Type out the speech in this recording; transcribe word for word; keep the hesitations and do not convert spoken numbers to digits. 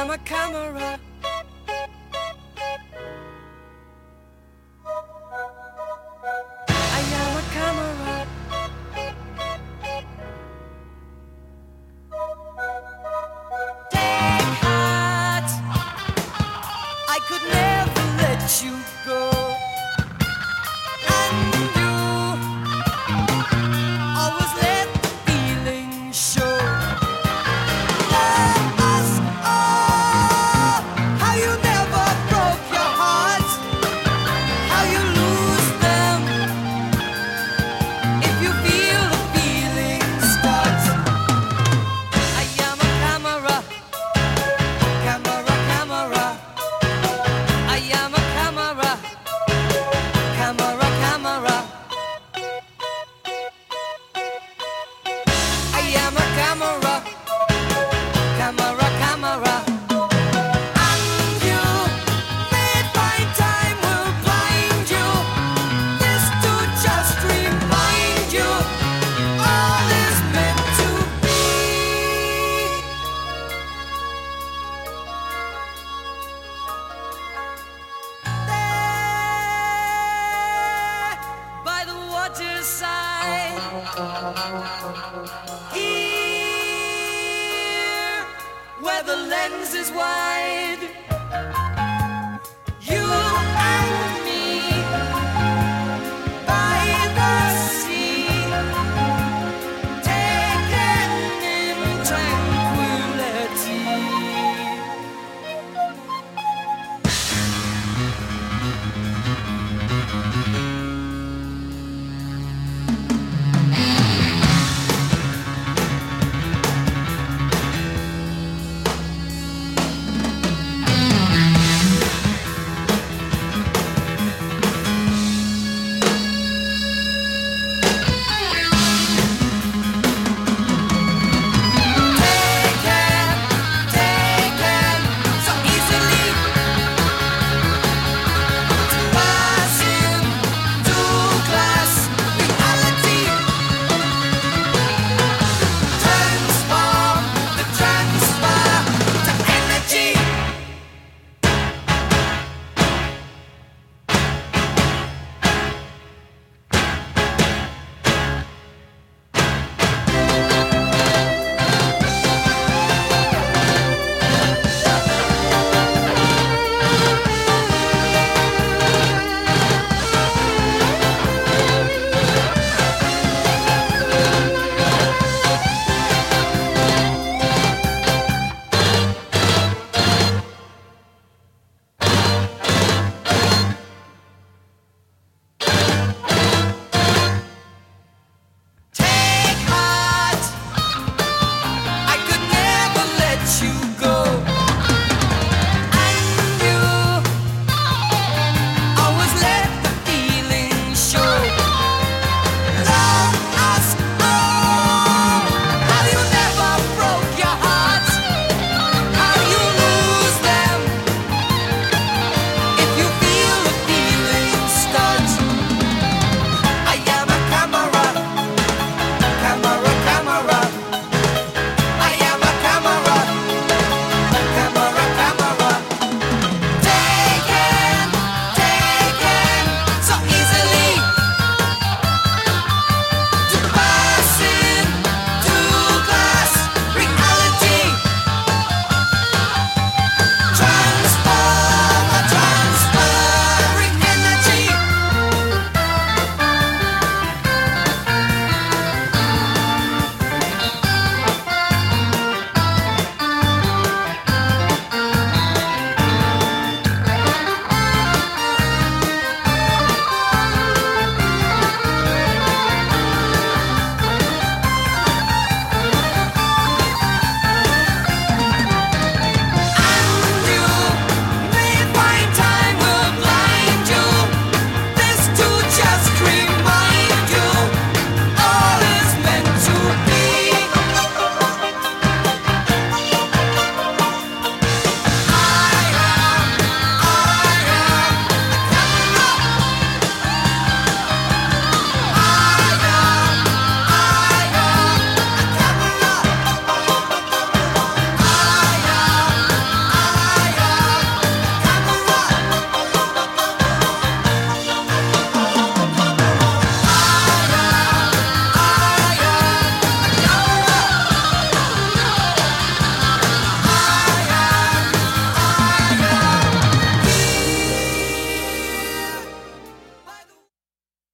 am a camera. I am a camera. Take heart, I could never let you go. And you always let the feeling show. Let us, oh, how you never broke your heart, how you lose them if you feel the feeling start. I am a camera, camera, camera. I am a camera, camera, camera. I am a camera, camera, camera. And you may find time will blind you. This to just remind you all is meant to be. There by the waterside, here where the lens is wide.